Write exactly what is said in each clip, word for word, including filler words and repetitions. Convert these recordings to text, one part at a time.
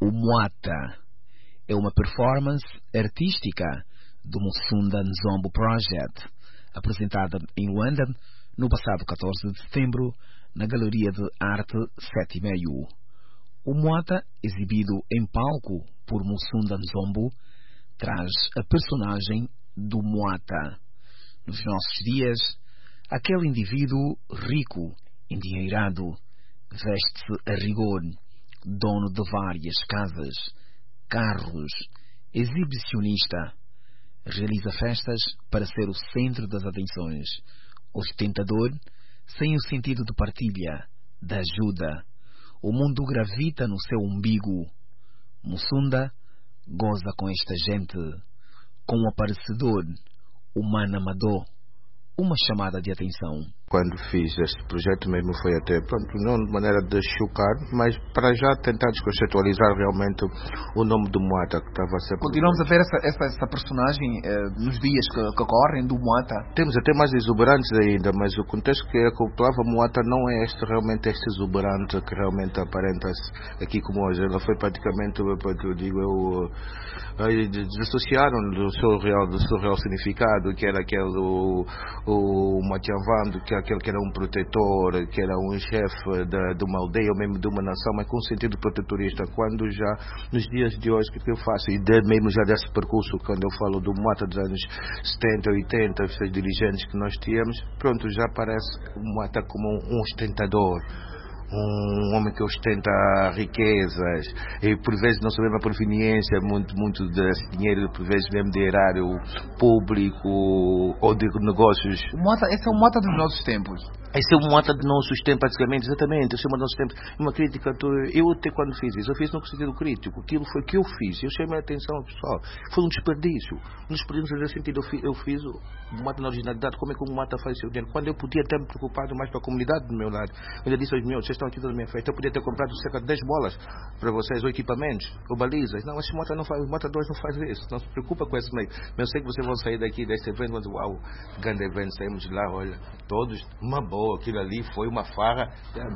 O Moata é uma performance artística do Musunda Nzombo Project, apresentada em Luanda no passado catorze de setembro na Galeria de Arte sete e meio. O Moata, exibido em palco por Musunda Nzombo, traz a personagem do Moata. Nos nossos dias, aquele indivíduo rico, endinheirado, veste-se a rigor, dono de várias casas, carros, exibicionista, realiza festas para ser o centro das atenções, ostentador, sem o sentido de partilha, de ajuda. O mundo gravita no seu umbigo. Musunda goza com esta gente, com o aparecedor, o Manamadô, uma chamada de atenção. Quando fiz este projeto mesmo foi até, pronto, não de maneira de chocar, mas para já tentar desconceptualizar realmente o nome do Moata que estava a ser... Continuamos a ver essa, essa, essa personagem eh, nos dias que, que correm do Moata. Temos até mais exuberantes ainda, mas o contexto que acoplava Moata não é este, realmente este exuberante que realmente aparenta-se aqui como hoje. Ela foi praticamente, eu digo eu, desassociaram do seu real, do seu real significado, que era aquele, o, o Matiavando, que aquele que era um protetor, que era um chefe de, de uma aldeia ou mesmo de uma nação, mas com um sentido protetorista. Quando já, nos dias de hoje, o que eu faço, e de, mesmo já desse percurso, quando eu falo do Moata dos anos setenta, oitenta, os dirigentes que nós tínhamos, pronto, já parece o Moata como um ostentador, um homem que ostenta riquezas e por vezes não sabemos a proveniência muito, muito desse dinheiro, por vezes mesmo de erário público ou de negócios. O Moata, esse é o Moata dos nossos tempos. Esse é o Moata de nossos tempos, praticamente, exatamente. Esse é o Moata dos nossos tempos. Uma crítica, eu até quando fiz isso, eu fiz no sentido crítico. Aquilo foi que eu fiz. Eu chamei a atenção, pessoal. Foi um desperdício. Um desperdício nesse sentido. Eu fiz, eu fiz o Moata na originalidade. Como é que o Moata faz seu dinheiro? Quando eu podia ter me preocupado mais para a comunidade do meu lado. Eu disse aos meus, vocês estão aqui toda a minha festa. Eu podia ter comprado cerca de dez bolas para vocês, ou equipamentos, ou balizas. Não, esse Moata não faz, o Moata dois não faz isso. Não se preocupa com esse meio. Mas eu sei que vocês vão sair daqui desse evento, mas uau, grande evento, saímos de lá, olha, todos, uma boa, aquilo ali foi uma farra.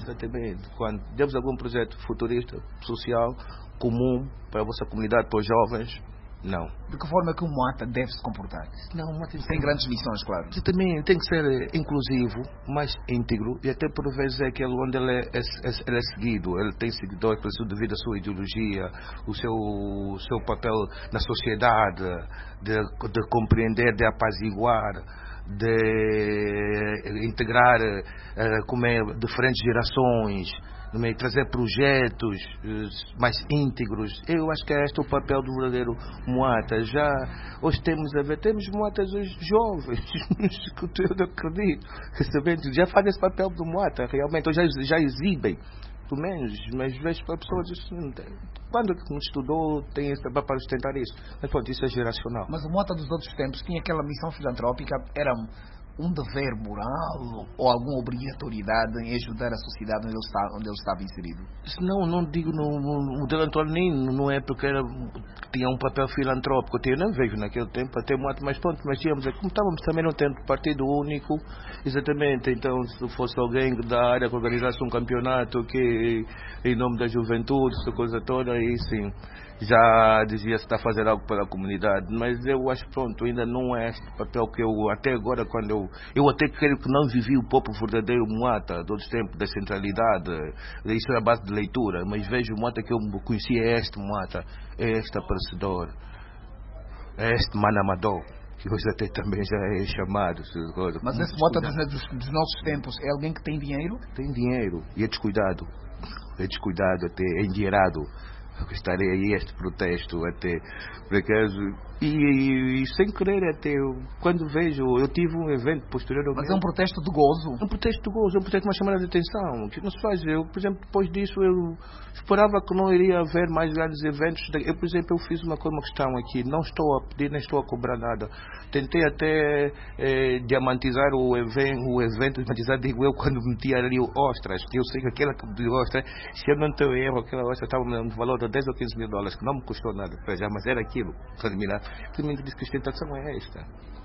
Quando temos algum projeto futurista, social, comum para a vossa comunidade, para os jovens, não. De que forma que o Moata deve se comportar? Não, o Moata tem grandes missões, claro. Também tem que ser inclusivo, mais íntegro, e até por vezes é aquele onde ele é, é, ele é seguido, ele tem seguidores devido à sua ideologia, o seu, o seu papel na sociedade, de, de compreender, de apaziguar, de integrar uh, como é, diferentes gerações, é, trazer projetos uh, mais íntegros. Eu acho que é este o papel do verdadeiro Moata. Já hoje temos a ver, temos Moatas hoje jovens, que eu não acredito, sabendo, já fazem esse papel do Moata, realmente, hoje já, já exibem. Pelo menos, mas vejo para pessoas assim, quando não estudou tem esse trabalho para sustentar isso, mas pronto, isso é geracional. Mas o Moata dos outros tempos tinha aquela missão filantrópica, era um dever moral ou alguma obrigatoriedade em ajudar a sociedade onde ele estava, onde ele estava inserido? Não, não digo no, no modelo Antônio, nem não é porque era, tinha um papel filantrópico, eu não vejo naquele tempo até muito mais pronto, mas tínhamos, como estávamos também não tendo partido único, exatamente, então se fosse alguém da área que organizasse um campeonato que em nome da juventude, essa coisa toda, aí sim, já dizia-se está a fazer algo para a comunidade, mas eu acho pronto, ainda não é este papel que eu, até agora, quando eu, eu até creio que não vivi o povo verdadeiro Moata, de outros tempos, da centralidade, isso é a base de leitura, mas vejo o Moata que eu conheci, é este Moata, é este aparecedor, é este Manamadô, que hoje até também já é chamado. Mas esse Moata dos, dos, dos nossos tempos é alguém que tem dinheiro? Tem dinheiro, e é descuidado, é descuidado até, é endinheirado. Estarei aí este protesto até por acaso e, e, e sem querer até eu, quando vejo, eu tive um evento posteriormente. Mas é um protesto de gozo? É um protesto de gozo, é um protesto que me chamada de atenção, que não se faz. Eu, por exemplo, depois disso eu esperava que não iria haver mais grandes eventos. Eu, por exemplo, eu fiz uma, uma questão aqui, não estou a pedir, nem estou a cobrar nada. Tentei até eh, diamantizar o evento, o evento, diamantizar, digo eu, quando metia ali o ostras, que eu sei que aquela de ostras, se eu não tenho erro, aquela ostra estava no valor de dez ou quinze mil dólares, que não me custou nada para já, mas era aquilo, para terminar. Primeiro disse que a ostentação é esta.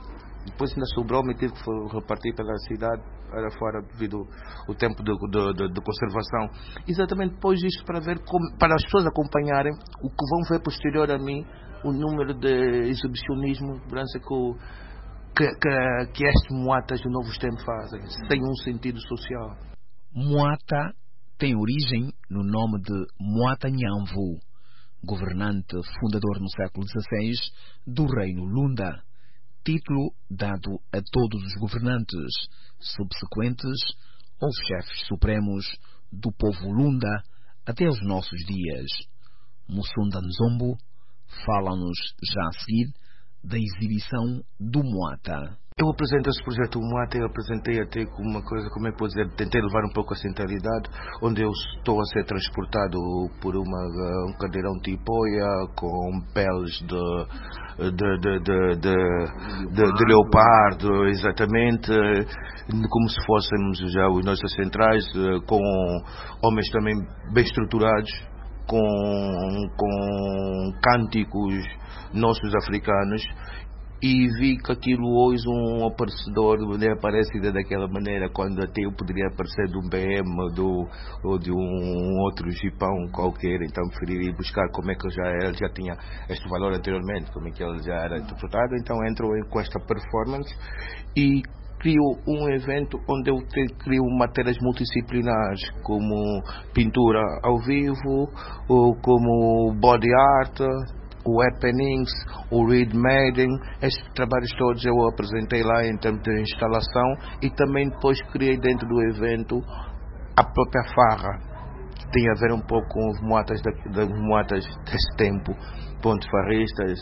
Depois ainda sobrou-me e tive que repartir pela cidade, era fora devido ao tempo de, de, de, de conservação. Exatamente depois disso, para ver como, para as pessoas acompanharem o que vão ver posterior a mim, o número de exibicionismo, segurança que, o, que, que, que estes moatas do novo tempo fazem, sem um sentido social. Moata tem origem no nome de Moata Nhamvu, governante fundador no século dezasseis do Reino Lunda, título dado a todos os governantes subsequentes aos chefes supremos do povo Lunda até os nossos dias. Musunda Nzombo fala-nos já a seguir da exibição do Moata. Eu apresento esse projeto do Moata, eu apresentei até como uma coisa, como é que posso dizer, tentei levar um pouco a centralidade, onde eu estou a ser transportado por uma, um cadeirão tipoia com peles de, de, de, de, de, de, de leopardo, exatamente, como se fôssemos já os nossos centrais, com homens também bem estruturados, com, com cânticos nossos africanos. E vi que aquilo hoje um aparecedor aparece daquela maneira, quando até eu poderia aparecer de um B M do, ou de um outro jipão qualquer. Então preferi ir buscar como é que já era, já tinha este valor anteriormente, como é que ele já era interpretado. Então entro com esta performance e crio um evento onde eu te, crio matérias multidisciplinares, como pintura ao vivo, ou como body art, o happenings, o read maiden. Estes trabalhos todos eu apresentei lá em termos de instalação e também depois criei dentro do evento a própria farra, que tem a ver um pouco com os moatas, das moatas desse tempo, pontos farristas,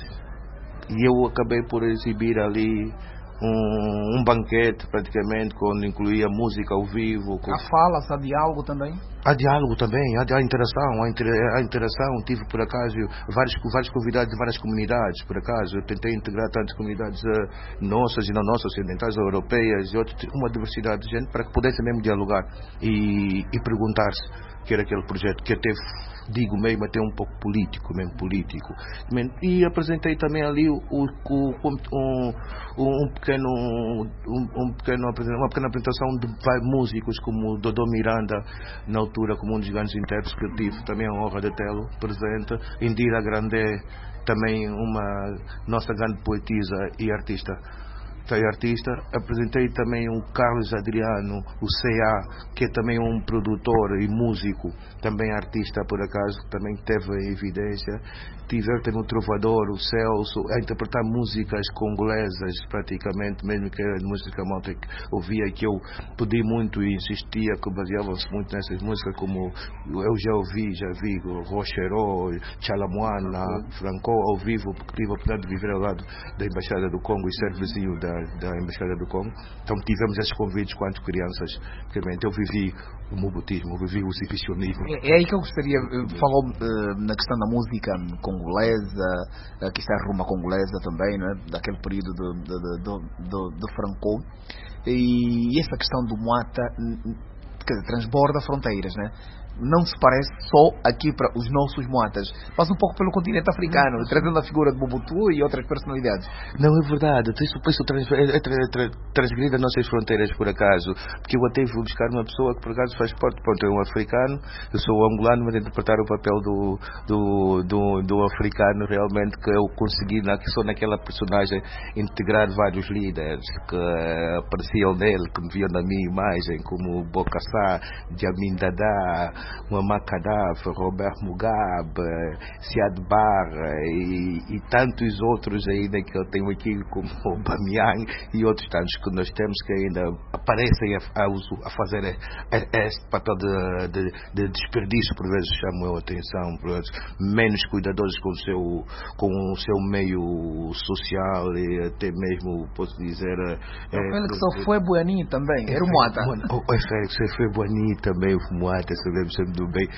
e eu acabei por exibir ali Um, um banquete praticamente, quando incluía música ao vivo. Com... Há falas, há diálogo também? Há diálogo também, há, há interação, há, inter, há interação. Tive por acaso vários, vários convidados de várias comunidades, por acaso. Eu tentei integrar tantas comunidades uh, nossas e não nossas, ocidentais, europeias, e outras, uma diversidade de gente, para que pudessem mesmo dialogar e, e perguntar-se, que era aquele projeto que até, digo mesmo, até um pouco político, mesmo político. E apresentei também ali o, o, um, um pequeno, um, um pequeno, uma pequena apresentação de vários músicos, como Dodô Miranda, na altura como um dos grandes intérpretes que eu tive, também a honra de tê-lo presente. Indira Grandé, também uma nossa grande poetisa e artista. E artista. Apresentei também o Carlos Adriano, o C A, que é também um produtor e músico, também artista por acaso, também teve em evidência. Tive também o trovador, o Celso, a interpretar músicas congolesas, praticamente, mesmo que era música malta que ouvia, que eu pedi muito e insistia, que baseavam-se muito nessas músicas, como eu já ouvi, já vi Rocheró, Chalamoana, Franco, ao vivo, porque tive a oportunidade de viver ao lado da Embaixada do Congo e ser vizinho da da Embaixada do Congo. Então tivemos esses convites quanto crianças, porque eu vivi o mobutismo, eu vivi o exibicionismo. É, é aí que eu gostaria, falou uh, na questão da música congolesa, uh, que está a rumba congolesa também, não é? Daquele período do, do, do, do, do Franco, e essa questão do Moata, quer dizer, transborda fronteiras, né? Não se parece só aqui para os nossos moatas, passa um pouco pelo continente africano, não, trazendo a figura de Mobutu e outras personalidades. Não, é verdade, isso, isso trans, é, tra, tra, transgride as nossas fronteiras por acaso, porque eu até fui buscar uma pessoa que por acaso faz parte, pronto, é um africano, eu sou angolano, mas interpretar o papel do, do, do, do africano, realmente, que eu consegui, na, que sou naquela personagem, integrar vários líderes que uh, apareciam nele, que me viam na minha imagem, como Bocassá, Jamin Dada, Muammar Gaddafi, Robert Mugabe, Siad Barre e, e tantos outros ainda que eu tenho aqui, como o Bamiyan e outros tantos que nós temos, que ainda aparecem a, a, a fazer este papel de, de, de desperdício, por vezes chamam a atenção, por vezes menos cuidadosos com o seu, com o seu meio social e até mesmo, posso dizer... É, ele que só foi Buani também, era o Moata. O Félix foi Buani também, o Moata, sempre do bem,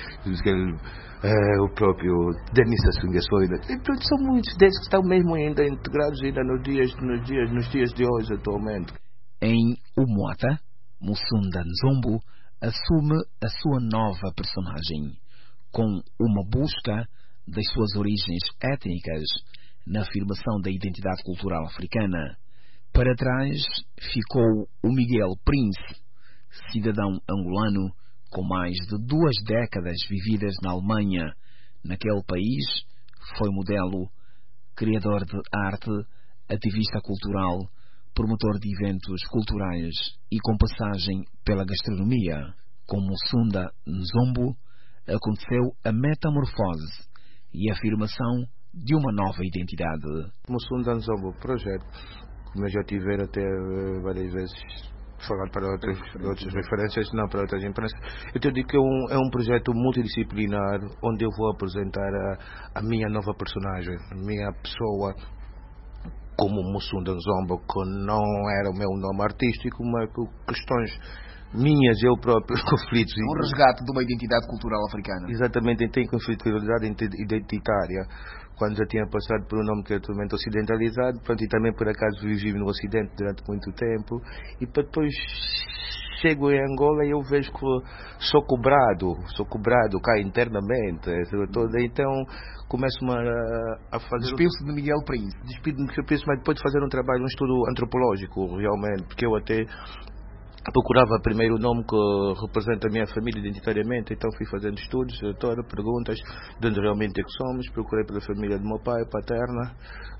é, o próprio Denis Sassou Nguesso, então são muitos desses que estão mesmo ainda integrados ainda nos dias, nos dias, nos dias de hoje atualmente. Em O Moata, Musunda Nzombo assume a sua nova personagem, com uma busca das suas origens étnicas na afirmação da identidade cultural africana, Para trás ficou o Miguel Prince, cidadão angolano com mais de duas décadas vividas na Alemanha. Naquele país foi modelo, criador de arte, ativista cultural, promotor de eventos culturais e com passagem pela gastronomia. Com Musunda Nzombo aconteceu a metamorfose e a afirmação de uma nova identidade. Musunda Nzombo projeto, como eu já tive até uh, várias vezes falar para outras, outras referências, não para outras empresas. Eu te digo que é um, é um projeto multidisciplinar onde eu vou apresentar a, a minha nova personagem, a minha pessoa como Musunda Nzombo, que não era o meu nome artístico, mas por questões minhas, eu próprio, conflitos. Um resgate de uma identidade cultural africana. Exatamente, tem conflitualidade identitária. Quando já tinha passado por um nome que é totalmente ocidentalizado, pronto, e também por acaso vivi no Ocidente durante muito tempo, e depois chego em Angola e eu vejo que sou cobrado, sou cobrado cá internamente, toda, então começo-me a, a fazer... Despido-se de Miguel Prince. Despido-me de Miguel Prince, mas depois de fazer um trabalho, um estudo antropológico, realmente, porque eu até procurava primeiro o nome que representa a minha família identitariamente, então fui fazendo estudos, todas perguntas de onde realmente é que somos, procurei pela família do meu pai, paterna,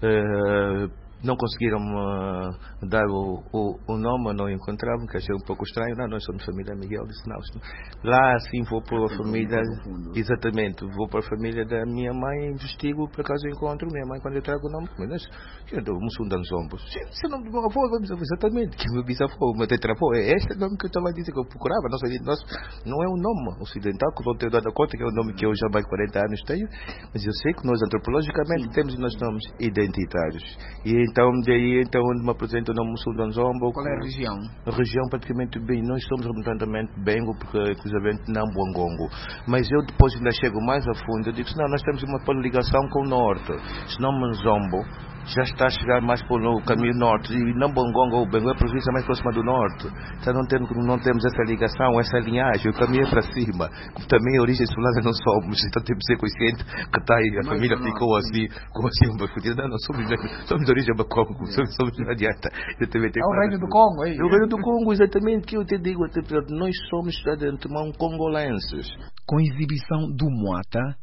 eh, não conseguiram uh, dar o, o, o nome, não encontravam, que achei um pouco estranho. Não, nós somos família Miguel. Disse, não, lá sim vou para a família, exatamente, vou para a família da minha mãe, investigo, por acaso encontro minha mãe, quando eu trago o nome, mas que é do Musunda Nzombo, esse é o nome do meu avô, exatamente, que o meu bisavô, o meu tetravô, é este nome que eu estava a dizer, que eu procurava, não, sabia, nossa, não é um nome ocidental, que vou ter dado conta que é o nome que eu já mais de quarenta anos tenho, mas eu sei que nós antropologicamente sim, temos nós nomes identitários, e então, daí, então, onde me apresento o nome Musunda Nzombo. Qual é a região? A região praticamente bem, nós somos representantemente Bengo, porque inclusivamente Nambuangongo. Mas eu depois ainda chego mais a fundo, eu digo, não, nós temos uma ligação com o norte. Se não Nzombo já está a chegar mais para o caminho norte, e Nambuangongo, o Bengo, é a província mais próxima do norte. Então não temos, não temos essa ligação, essa linhagem, o caminho é para cima. Também a origem solar não somos, então temos que ser consciente que está aí, a família ficou assim, como assim, não, não, somos, somos de origem do Congo, somos, somos não adianta. Eu também tenho é o reino do Congo, é? É o reino do Congo, exatamente, que eu te digo, até, nós somos de antemão congolenses. Com a exibição do Moata,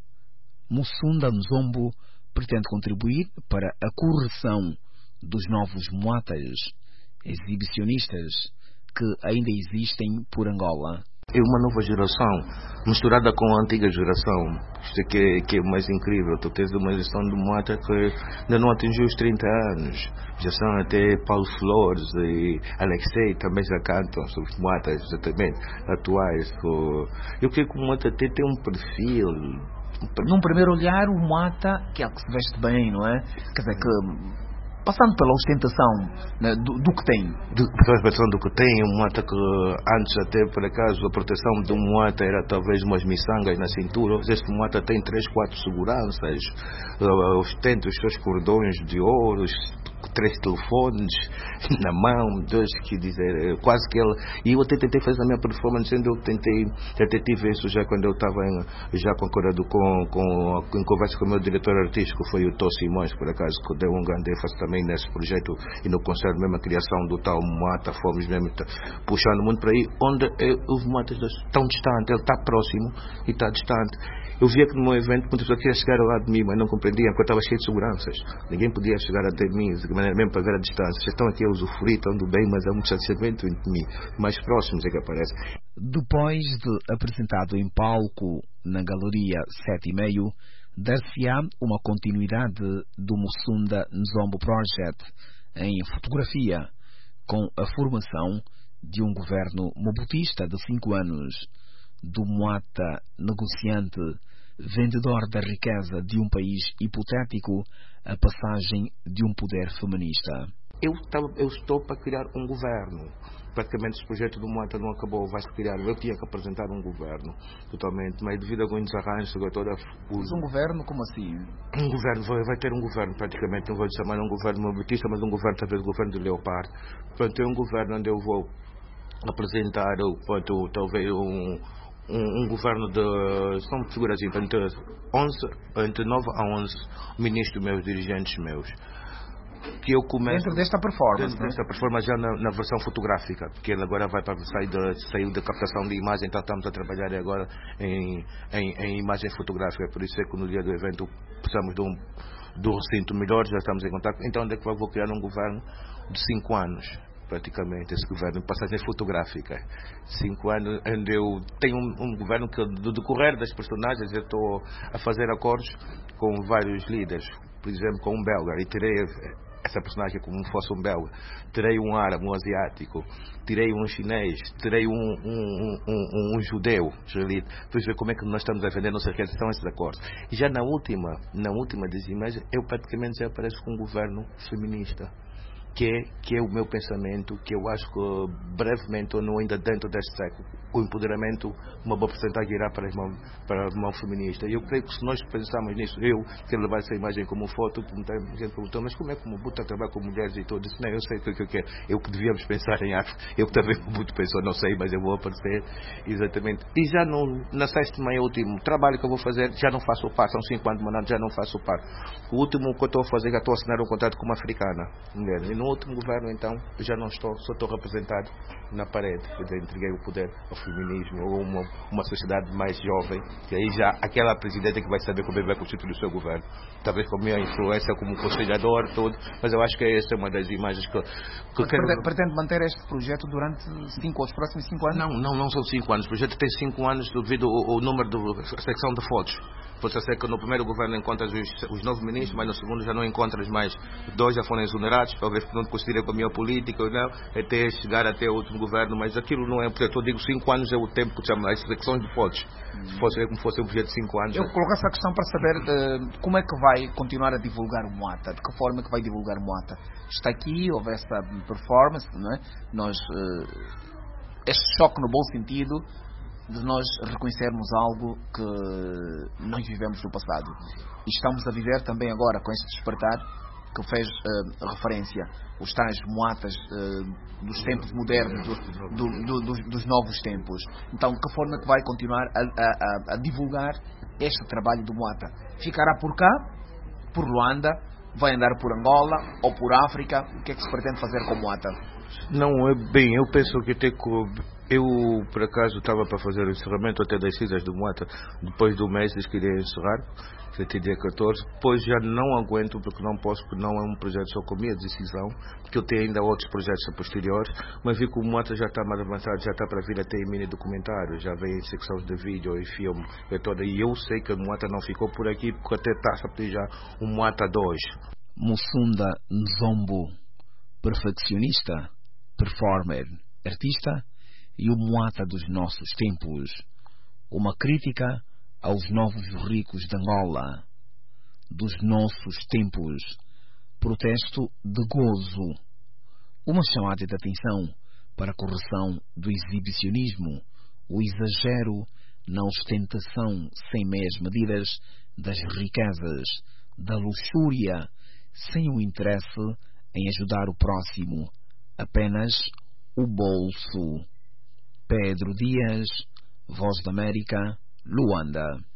Musunda Nzombo pretende contribuir para a correção dos novos moatas exibicionistas que ainda existem por Angola. É uma nova geração misturada com a antiga geração. Isto é que é, que é o mais incrível. Tu tens uma geração de moata que ainda não atingiu os trinta anos. Já são até Paulo Flores e Alexei também já cantam sobre moatas exatamente atuais. Eu creio que o moata tem, tem um perfil. Num primeiro olhar, o moata, que é o que se veste bem, não é? Quer dizer que, passando pela ostentação, né, do, do que tem. Do, pela ostentação do que tem, um moata que antes até por acaso a proteção de um moata era talvez umas miçangas na cintura. Este moata tem três, quatro seguranças, uh, ostenta os seus cordões de ouro, três telefones na mão, dois, que dizer, quase que ele. E eu até tentei fazer a minha performance, eu tentei, até tive isso já quando eu estava já concordado com, com, em conversa com o meu diretor artístico, foi o Tó Simões, por acaso, que deu um grande ênfase também nesse projeto e no concerto mesmo, a criação do tal Moata, fomos mesmo puxando muito para aí, onde houve moatas tão distante, ele está próximo e está distante. Eu via que no meu evento muitas pessoas queriam chegar ao lado de mim, mas não compreendiam, porque eu estava cheio de seguranças. Ninguém podia chegar até mim, de maneira mesmo para ver a distância. Já estão aqui a usufruir, estão do bem, mas há um distanciamento entre mim. Mais próximos é que aparece. Depois de apresentado em palco na Galeria sete e meio, dar-se-á uma continuidade do Musunda Nzombo Project em fotografia, com a formação de um governo mobutista de cinco anos, do Moata negociante, vendedor da riqueza de um país hipotético, a passagem de um poder feminista. Eu, tava, eu estou para criar um governo. Praticamente esse projeto do Moata não acabou, vai-se criar. Eu tinha que apresentar um governo, totalmente, mas devido a alguns desarranjos, toda Mas um governo, como assim? Um governo, vai, vai ter um governo, praticamente, não vou chamar um governo mobutista, mas um governo, talvez, um governo de Leopardo. Portanto, é um governo onde eu vou apresentar, portanto, talvez um Um, um governo de, são figuras entre onze, entre nove a onze ministros meus, dirigentes meus, que que eu começo... Dentro desta performance, Dentro desta performance já na, na versão fotográfica, porque ele agora vai para sair da, saiu da captação de imagem, então estamos a trabalhar agora em, em, em imagem fotográfica, por isso é que no dia do evento precisamos de um, de um recinto melhor, já estamos em contato, então onde é que eu vou criar um governo de cinco anos, praticamente, esse governo, passagem fotográfica, cinco anos, onde eu tenho um, um governo que, do decorrer das personagens, eu estou a fazer acordos com vários líderes, por exemplo, com um belga, e terei essa personagem como fosse um belga, terei um árabe, um asiático, terei um chinês, terei um, um, um, um, um judeu, israelita, depois ver como é que nós estamos a vender, não sei o que são esses acordos. E já na última, na última das imagens, eu praticamente já apareço com um governo feminista. Que é, que é o meu pensamento, que eu acho que brevemente, ou não ainda dentro deste século, o empoderamento, uma boa porcentagem irá para a mão, para a mão feminista. E eu creio que se nós pensarmos nisso, eu quero levar essa imagem como foto, a gente perguntou, mas como é que o Mobutu trabalha com mulheres e tudo? Eu disse, não, eu sei o que eu quero, eu que devíamos pensar em África, eu que também o Mobutu pensou, não sei, mas eu vou aparecer, exatamente. E já no, na sétima e último trabalho que eu vou fazer, já não faço o par, são cinco anos de mandato, já não faço o par. O último que eu estou a fazer, já estou a assinar um contrato com uma africana, mulher. No último governo, então, eu já não estou, só estou representado na parede, quer dizer, entreguei o poder ao feminismo ou uma, uma sociedade mais jovem, que aí já aquela presidenta que vai saber como ele vai constituir o seu governo, talvez com a minha influência como conselhador, tudo, mas eu acho que essa é uma das imagens que, que eu quero... Pretende, pretende manter este projeto durante cinco, os próximos cinco anos? Não, não, não são cinco anos, o projeto tem cinco anos devido ao, ao número, da secção de fotos. Pode ser que no primeiro governo encontras os, os nove ministros, mas no segundo já não encontras mais. Dois já foram exonerados, talvez não te considerem com a minha política ou não, até chegar até o último governo, mas aquilo não é, porque eu digo cinco anos é o tempo que chama as secções de fotos. Se fosse como fosse um projeto de cinco anos. Eu coloco essa questão para saber de, como é que vai continuar a divulgar o Moata, de que forma é que vai divulgar o Moata. Está aqui, houve essa performance, não é? Nós, este choque no bom sentido, de nós reconhecermos algo que nós vivemos no passado. E estamos a viver também agora com este despertar que fez uh, referência, os tais moatas uh, dos tempos modernos, do, do, do, dos, dos novos tempos. Então, de que forma é que vai continuar a, a, a divulgar este trabalho do Moata? Ficará por cá, por Luanda, vai andar por Angola ou por África? O que é que se pretende fazer com o Moata? Não, é bem, eu penso que tem que... Eu, por acaso, estava para fazer o encerramento até das cinzas do Moata, depois do mês diz que iria encerrar, até dia catorze, depois já não aguento, porque não posso, porque não é um projeto só com a minha decisão, porque eu tenho ainda outros projetos a posteriores, mas vi que o Moata já está mais avançado, já está para vir até em mini documentário, já vem em secções de vídeo e filme, e, toda, e eu sei que o Moata não ficou por aqui, porque até está a pedir já um Moata dois. Musunda Nzombo, perfeccionista, performer, artista, e o Moata dos nossos tempos, uma crítica aos novos ricos de Angola, dos nossos tempos, protesto de gozo, uma chamada de atenção para a correção do exibicionismo, o exagero na ostentação sem meias medidas das riquezas, da luxúria, sem o interesse em ajudar o próximo, apenas o bolso. Pedro Dias, Voz da América, Luanda.